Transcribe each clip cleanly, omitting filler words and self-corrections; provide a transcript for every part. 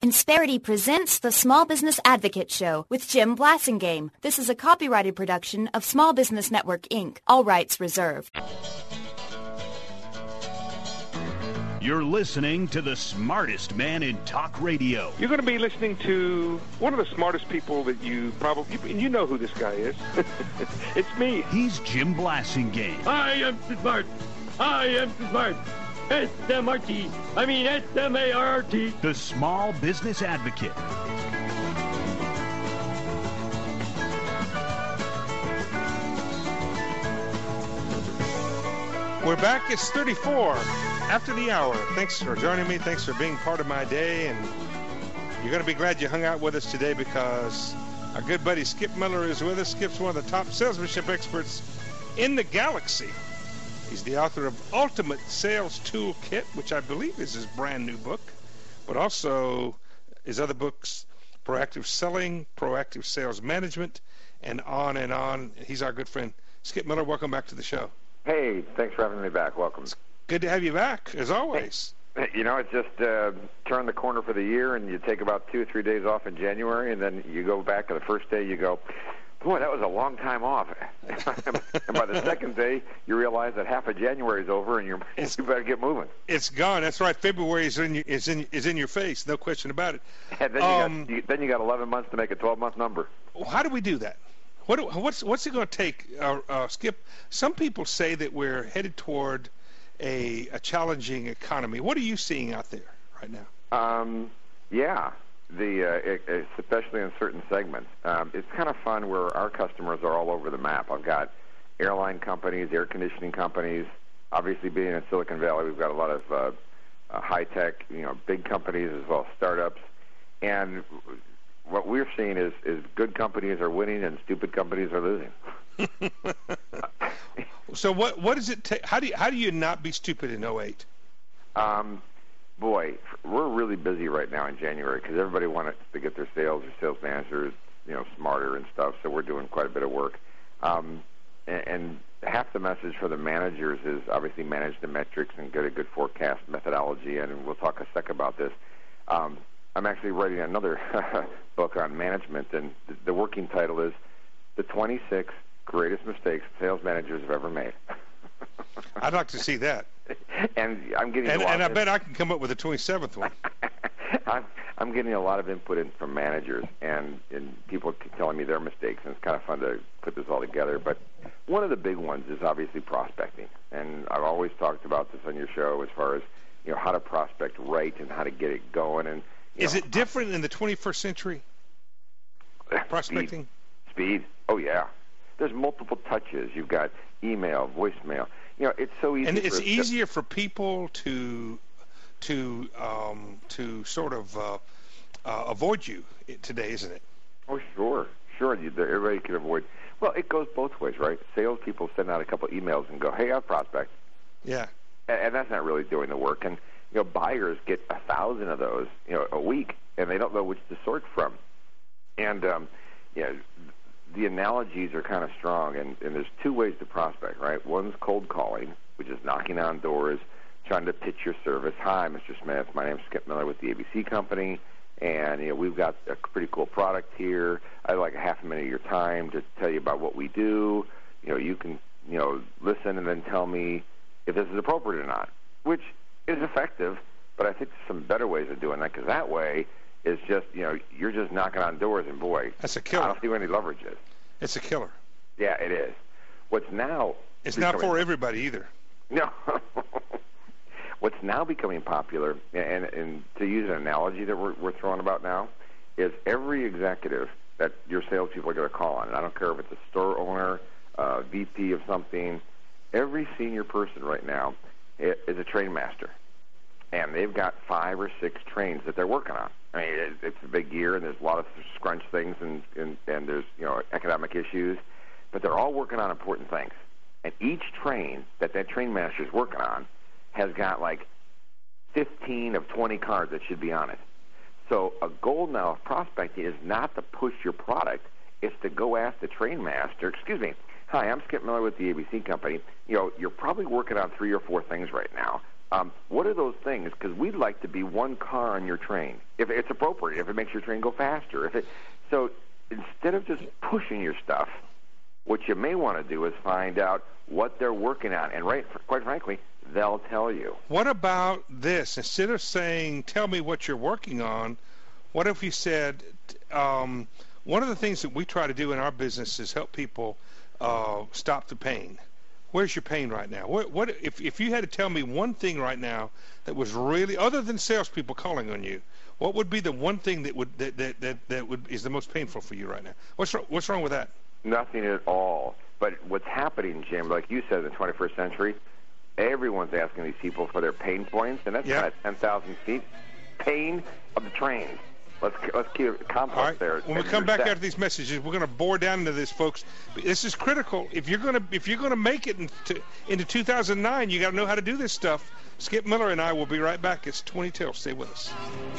Insperity presents the Small Business Advocate Show with Jim Blasingame. This is a copyrighted production of Small Business Network, Inc. All rights reserved. You're listening to the smartest man in talk radio. You're going to be listening to one of the smartest people that you know who this guy is. It's me. He's Jim Blasingame. I am smart. I am smart. S-M-R-T. I mean S-M-A-R-T. The Small Business Advocate. We're back. It's 34 after the hour. Thanks for joining me. Thanks for being part of my day. And you're going to be glad you hung out with us today because our good buddy Skip Miller is with us. Skip's one of the top salesmanship experts in the galaxy. He's the author of Ultimate Sales Toolkit, which I believe is his brand new book, but also his other books, Proactive Selling, Proactive Sales Management, and on and on. He's our good friend. Skip Miller, welcome back to the show. Hey, thanks for having me back. Welcome. It's good to have you back, as always. You know, it's just turned the corner for the year, and you take about 2 or 3 days off in January, and then you go back, and the first day you go, boy, that was a long time off. And by the second day, you realize that half of January is over, and you better get moving. It's gone. That's right. February is in your face. No question about it. And then you got 11 months to make a 12-month number. How do we do that? What's it going to take, Skip? Some people say that we're headed toward a challenging economy. What are you seeing out there right now? Yeah. Especially in certain segments. It's kind of fun where our customers are all over the map. I've got airline companies, air conditioning companies. Obviously, being in Silicon Valley, we've got a lot of high-tech, big companies as well as startups. And what we're seeing is good companies are winning and stupid companies are losing. So what does it take? How do you not be stupid in 08? Boy, we're really busy right now in January because everybody wants to get their sales or sales managers, smarter and stuff. So we're doing quite a bit of work. And half the message for the managers is obviously manage the metrics and get a good forecast methodology. And we'll talk a sec about this. I'm actually writing another book on management, and the working title is The 26 Greatest Mistakes Sales Managers Have Ever Made. I'd like to see that. And I'm getting and I bet I can come up with a 27th one. I'm getting a lot of input from managers and people telling me their mistakes, and it's kind of fun to put this all together. But one of the big ones is obviously prospecting, and I've always talked about this on your show as far as how to prospect right and how to get it going. And is it different in the 21st century? Prospecting? Speed. Oh yeah. There's multiple touches. You've got email, voicemail. It's so easy. And it's easier for people to sort of avoid you today, isn't it? Oh, sure. Everybody can avoid. Well, it goes both ways, right? Salespeople send out a couple emails and go, "Hey, I've prospect." Yeah. And that's not really doing the work. And buyers get 1,000 of those, a week, and they don't know which to sort from. And the analogies are kind of strong, and there's 2 ways to prospect, right? One's cold calling, which is knocking on doors, trying to pitch your service. Hi, Mr. Smith. My name's Skip Miller with the ABC Company, and we've got a pretty cool product here. I'd like a half a minute of your time to tell you about what we do. You can listen and then tell me if this is appropriate or not, which is effective. But I think there's some better ways of doing that, because that way is just, you're just knocking on doors, and boy, that's a killer. I don't see where any leverage is. It's a killer. Yeah, it is. What's now... It's not for everybody either. No. What's now becoming popular, and to use an analogy that we're throwing about now, is every executive that your salespeople are going to call on, and I don't care if it's a store owner, VP of something, every senior person right now is a train master. And they've got 5 or 6 trains that they're working on. I mean, it's a big year, and there's a lot of scrunch things, and there's economic issues, but they're all working on important things. And each train that train master is working on has got like 15 of 20 cars that should be on it. So a goal now of prospecting is not to push your product; it's to go ask the train master. Excuse me. Hi, I'm Skip Miller with the ABC Company. You're probably working on 3 or 4 things right now. What are those things? Because we'd like to be one car on your train, if it's appropriate, if it makes your train go faster. So instead of just pushing your stuff, what you may want to do is find out what they're working on. And quite frankly, they'll tell you. What about this? Instead of saying, tell me what you're working on, what if you said, one of the things that we try to do in our business is help people stop the pain. Where's your pain right now? What if you had to tell me one thing right now that was really, other than salespeople calling on you, what would be the one thing that is the most painful for you right now? What's wrong with that? Nothing at all. But what's happening, Jim, like you said, in the 21st century, everyone's asking these people for their pain points, and that's kind of 10,000 feet. Pain of the trains. Let's keep it complex there. When we come back after these messages, we're going to bore down into this, folks. This is critical. If you're going to make it into 2009, you got to know how to do this stuff. Skip Miller and I will be right back. It's 20 till. Stay with us.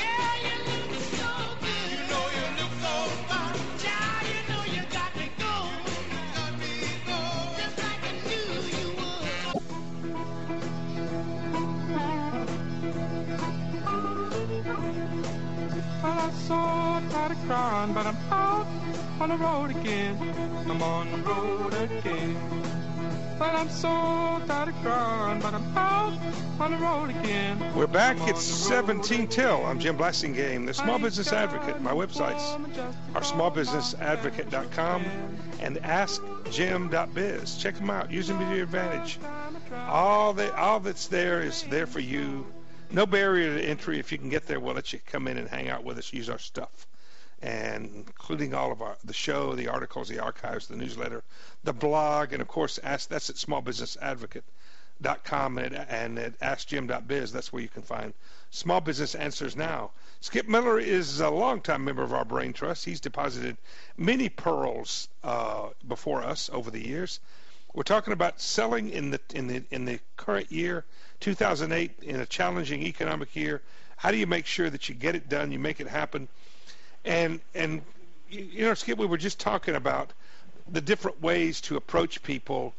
I'm so tired of crying, but I'm out on the road again. I'm on the road again. But I'm so tired of crying, but I'm out on the road again. We're back. It's 17 till. I'm Jim Blassingame, the Small Business Advocate. My websites are smallbusinessadvocate.com and askjim.biz. Check them out. Use them to your advantage. All that's there is there for you. No barrier to entry. If you can get there, we'll let you come in and hang out with us, use our stuff, and including all of the show, the articles, the archives, the newsletter, the blog, and of course, that's at smallbusinessadvocate.com and at askjim.biz. That's where you can find Small Business Answers Now. Skip Miller is a longtime member of our Brain Trust. He's deposited many pearls before us over the years. We're talking about selling in the current year, 2008, in a challenging economic year. How do you make sure that you get it done, you make it happen? And you know, Skip, we were just talking about the different ways to approach people.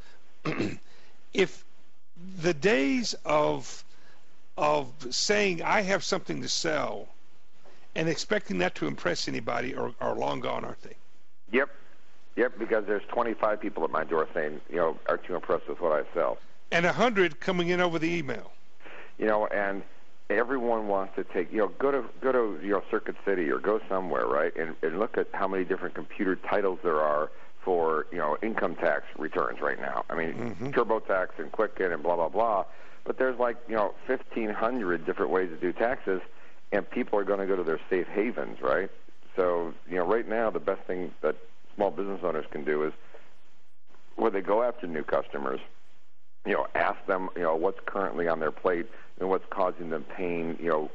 If the days of saying I have something to sell and expecting that to impress anybody are long gone, aren't they? Yep, because there's 25 people at my door saying, aren't you impressed with what I sell? And 100 coming in over the email. And everyone wants to take, go to Circuit City or go somewhere, right, and look at how many different computer titles there are for, income tax returns right now. I mean, TurboTax and Quicken and blah, blah, blah. But there's 1,500 different ways to do taxes, and people are going to go to their safe havens, right? So, right now the best thing that small business owners can do is when they go after new customers, ask them, what's currently on their plate and what's causing them pain,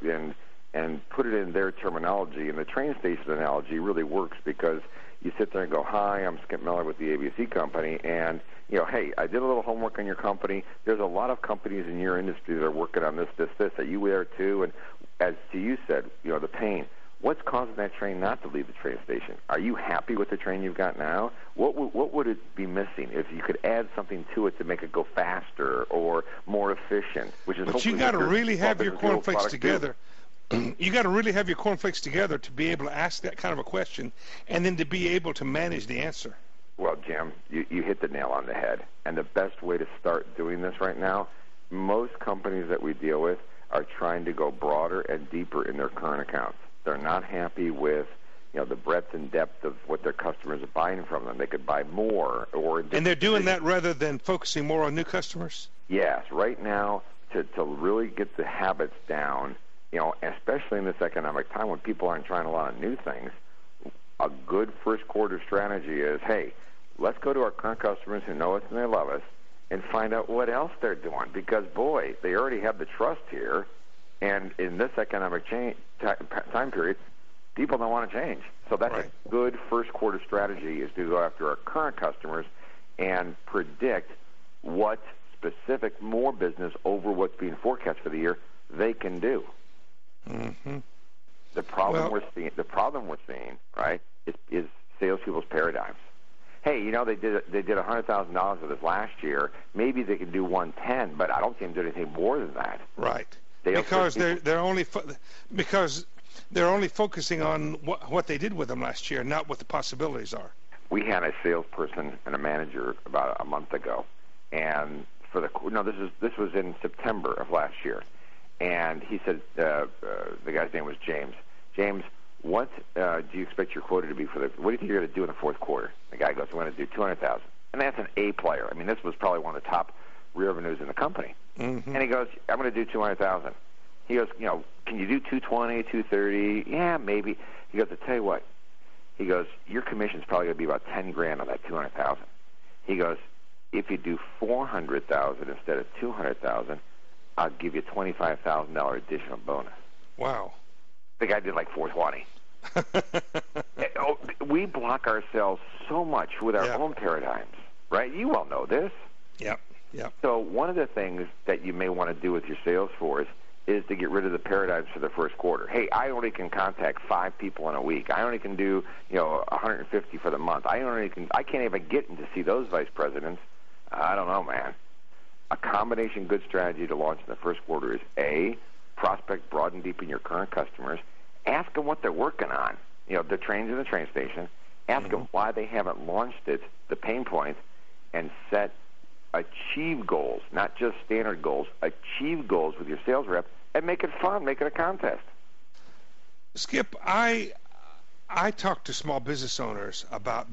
and put it in their terminology. And the train station analogy really works because you sit there and go, hi, I'm Skip Miller with the ABC Company, and, hey, I did a little homework on your company. There's a lot of companies in your industry that are working on this. Are you there too? And as you said, the pain. What's causing that train not to leave the train station? Are you happy with the train you've got now? What would it be missing if you could add something to it to make it go faster or more efficient? But you got to really have your cornflakes together. You got to really have your cornflakes together to be able to ask that kind of a question and then to be able to manage the answer. Well, Jim, you hit the nail on the head. And the best way to start doing this right now, most companies that we deal with are trying to go broader and deeper in their current accounts. They're not happy with, the breadth and depth of what their customers are buying from them. They could buy more. And they're doing that rather than focusing more on new customers? Yes. Right now, to really get the habits down, especially in this economic time when people aren't trying a lot of new things, a good first quarter strategy is, hey, let's go to our current customers who know us and they love us and find out what else they're doing. Because, boy, they already have the trust here. And in this economic time period, people don't want to change. So that's a good first quarter strategy, is to go after our current customers and predict what specific more business over what's being forecast for the year they can do. Mm-hmm. The problem we're seeing, right, is salespeople's paradigms. hey, they did $100,000 with us last year. Maybe they could do 110, but I don't see them doing anything more than that. Right. Because they're only focusing on what they did with them last year, not what the possibilities are. We had a salesperson and a manager about a month ago, and this was in September of last year, and he said the guy's name was James. James, what do you expect your quota to be what do you think you're going to do in the fourth quarter? The guy goes, I'm going to do $200,000, and that's an A player. I mean, this was probably one of the top revenues in the company. Mm-hmm. And he goes, I'm going to do $200,000. He goes, can you do 220, 230? Yeah, maybe. He goes, I tell you what. He goes, your commission's probably going to be about $10,000 on that $200,000. He goes, if you do $400,000 instead of $200,000, I'll give you $25,000 additional bonus. Wow. The guy did like $420. We block ourselves so much with our own paradigms, right? You all know this. Yep. So one of the things that you may want to do with your sales force is to get rid of the paradigms for the first quarter. Hey, I only can contact 5 people in a week. I only can do 150 for the month. I can't even get in to see those vice presidents. I don't know, man. A combination good strategy to launch in the first quarter is A, prospect broad and deep in your current customers. Ask them what they're working on. The trains in the train station. Ask them why they haven't launched it, the pain points, and set achieve goals, not just standard goals. Achieve goals with your sales rep and make it fun. Make it a contest. Skip, I talk to small business owners about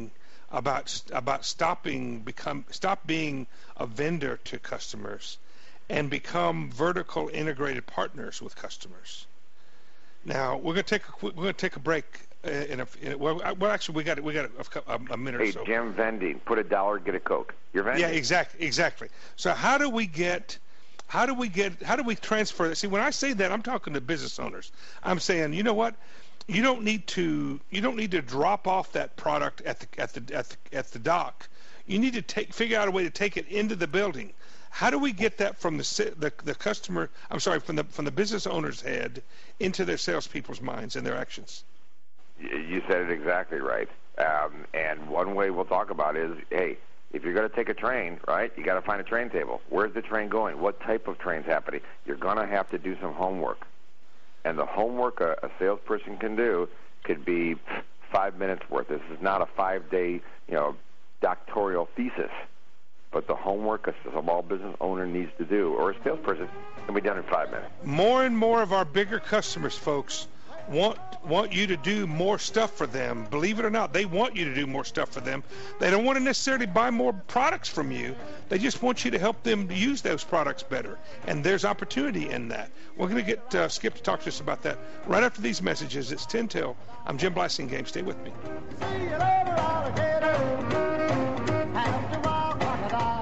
stop being a vendor to customers and become vertical integrated partners with customers. Now we're going to take a break. Actually, we got a minute or so. Hey, Jim, vending. Put $1, get a Coke. You're vending. Yeah, exactly. So how do we transfer that? See, when I say that, I'm talking to business owners. I'm saying, you know what? You don't need to drop off that product at the dock. You need to figure out a way to take it into the building. How do we get that from the customer? I'm sorry, from the business owner's head into their salespeople's minds and their actions? You said it exactly right. And one way we'll talk about is, hey, if you're going to take a train, right, you got to find a train table. Where's the train going? What type of train's happening? You're going to have to do some homework. And the homework a salesperson can do could be 5 minutes worth. This is not a 5-day, doctoral thesis. But the homework a small business owner needs to do, or a salesperson, can be done in 5 minutes. More and more of our bigger customers, folks, want you to do more stuff for them. Believe it or not, they want you to do more stuff for them. They don't want to necessarily buy more products from you. They just want you to help them use those products better. And there's opportunity in that. We're going to get Skip to talk to us about that right after these messages. It's 10 till. I'm Jim Blasingame. Stay with me. See you later, alligator. Have to walk crocodile.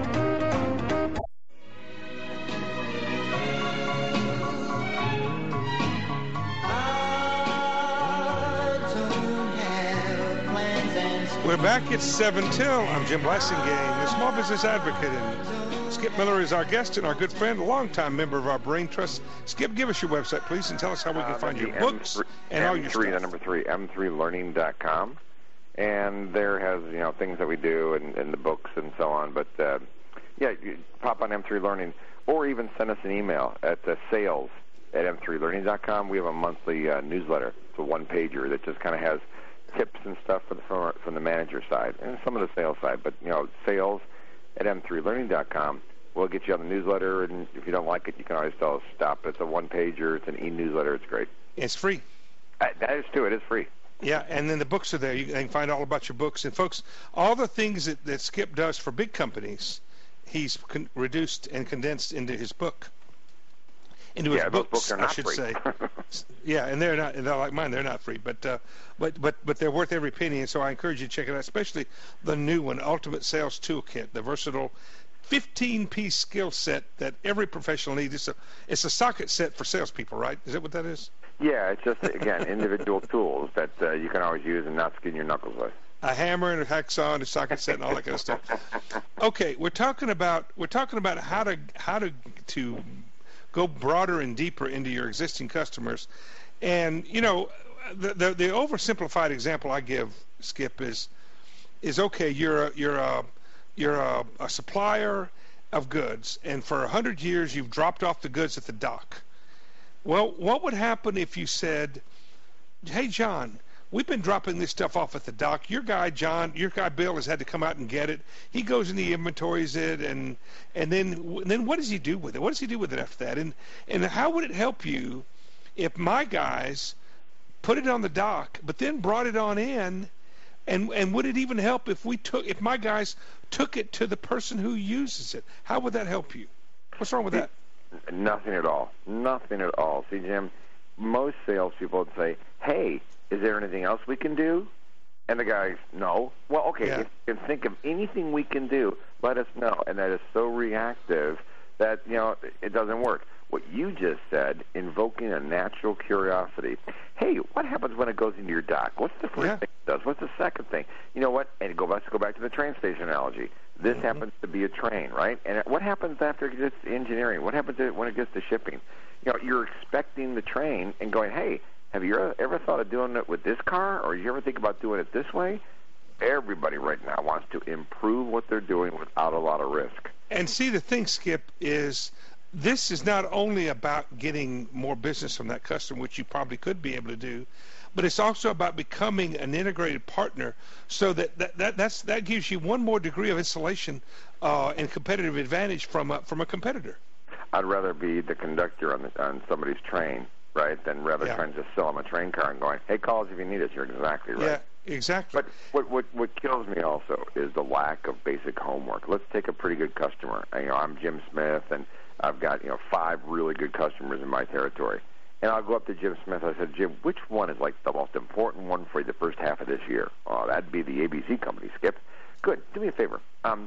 We're back at 7 till. I'm Jim Blasingame, the small business advocate, and Skip Miller is our guest and our good friend, a longtime member of our Brain Trust. Skip, give us your website, please, and tell us how we can find your books and all your stuff. The number 3, m3learning.com, and there has things that we do and the books and so on. But you pop on M3 Learning, or even send us an email at sales@m3learning.com. We have a monthly newsletter. It's a one-pager that just kind of has tips and stuff from the manager side and some of the sales side. But sales@m3learning.com. We'll get you on the newsletter, and if you don't like it, you can always tell us stop. It's a one-pager. It's an e-newsletter. It's great. It's free. That is true. It is free. Yeah, and then the books are there. You can find all about your books. And, folks, all the things that Skip does for big companies, he's reduced and condensed into his book. Into his books, are not I should free. say. Yeah, and they're not like mine. They're not free, but they're worth every penny. And so I encourage you to check it out, especially the new one, Ultimate Sales Toolkit, the versatile 15-piece skill set that every professional needs. It's a socket set for salespeople, right? Is that what that is? Yeah, it's just again individual tools that you can always use and not skin your knuckles with. A hammer and a hacksaw and a socket set and all that kind of stuff. Okay, we're talking about how to go broader and deeper into your existing customers. And, the oversimplified example I give, Skip, is is, okay, you're a supplier of goods, and for 100 years you've dropped off the goods at the dock. Well, what would happen if you said, hey, John, we've been dropping this stuff off at the dock. Your guy Bill has had to come out and get it. He goes and he inventories it, and then what does he do with it? What does he do with it after that? And how would it help you if my guys put it on the dock, but then brought it on in? And would it even help if my guys took it to the person who uses it? How would that help you? What's wrong with that? Nothing at all. Nothing at all. See, Jim, most salespeople would say, hey, is there anything else we can do? And the guy, no. Well, okay, if you can think of anything we can do, let us know. And that is so reactive that, it doesn't work. What you just said, invoking a natural curiosity. Hey, what happens when it goes into your dock? What's the first thing it does? What's the second thing? You know what? And let's go back to the train station analogy. This happens to be a train, right? And what happens after it gets to engineering? What happens when it gets to shipping? You're expecting the train and going, hey, have you ever thought of doing it with this car? Or you ever think about doing it this way? Everybody right now wants to improve what they're doing without a lot of risk. And see, the thing, Skip, is this is not only about getting more business from that customer, which you probably could be able to do, but it's also about becoming an integrated partner, so that gives you one more degree of insulation and competitive advantage from a competitor. I'd rather be the conductor on somebody's train, right, than rather trying to sell them a train car and going, hey, call us if you need us. You're exactly right. Yeah, exactly. But what kills me also is the lack of basic homework. Let's take a pretty good customer. I'm Jim Smith, and I've got 5 really good customers in my territory. And I'll go up to Jim Smith. I said, Jim, which one is like the most important one for you the first half of this year? Oh, that'd be the ABC company, Skip. Good. Do me a favor.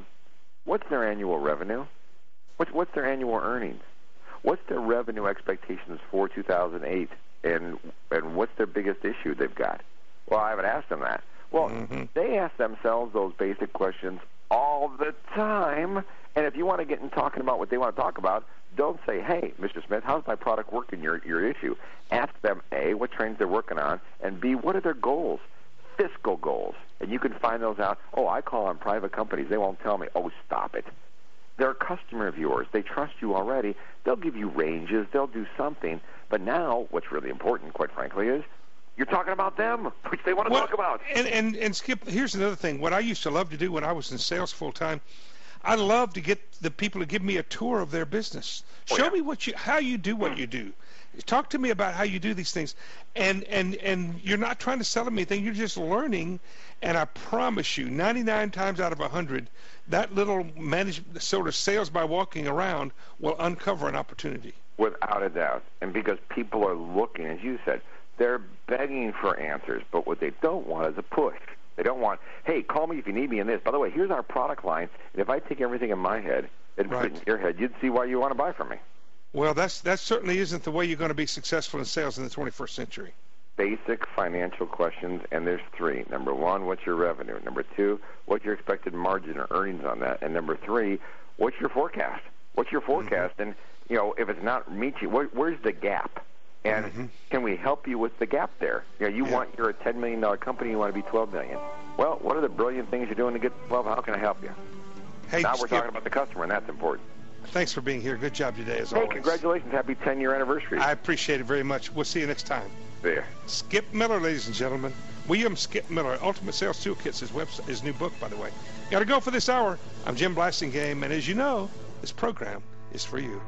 What's their annual revenue? What's their annual earnings? What's their revenue expectations for 2008? And what's their biggest issue they've got? Well, I haven't asked them that. Well, they ask themselves those basic questions all the time. And if you want to get in talking about what they want to talk about, don't say, hey, Mr. Smith, how's my product working, your issue? Ask them, A, what trains they're working on, and B, what are their goals? Fiscal goals. And you can find those out. Oh, I call on private companies. They won't tell me. Oh, stop it. They're a customer of yours. They trust you already. They'll give you ranges. They'll do something. But now what's really important, quite frankly, is you're talking about them, which they want to talk about. And Skip, here's another thing. What I used to love to do when I was in sales full-time, I love to get the people to give me a tour of their business. Show me how you do what you do. Talk to me about how you do these things. And you're not trying to sell them anything. You're just learning. And I promise you, 99 times out of 100, that little sort of sales by walking around will uncover an opportunity. Without a doubt. And because people are looking, as you said, they're begging for answers. But what they don't want is a push. They don't want, hey, call me if you need me in this. By the way, here's our product line, and if I take everything in my head and put it in your head, you'd see why you want to buy from me. Well, that certainly isn't the way you're going to be successful in sales in the 21st century. Basic financial questions, and there's 3. Number 1, what's your revenue? Number 2, what's your expected margin or earnings on that? And number 3, what's your forecast? What's your forecast? And, if it's not meeting, where's the gap? And can we help you with the gap there? You're a $10 million company, you want to be $12 million. Well, what are the brilliant things you're doing to get to 12? How can I help you? Hey, now we're talking about the customer, and that's important. Thanks for being here. Good job today, as always. Hey, congratulations. Happy 10-year anniversary. I appreciate it very much. We'll see you next time. See ya. Skip Miller, ladies and gentlemen. William Skip Miller, Ultimate Sales Toolkits, his new book, by the way. Got to go for this hour. I'm Jim Blasingame, and as you know, this program is for you.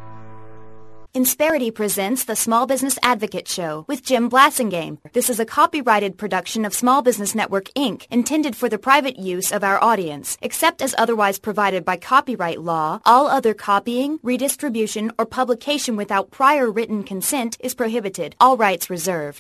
Insperity presents the Small Business Advocate Show with Jim Blasingame. This is a copyrighted production of Small Business Network, Inc., intended for the private use of our audience. Except as otherwise provided by copyright law, all other copying, redistribution, or publication without prior written consent is prohibited. All rights reserved.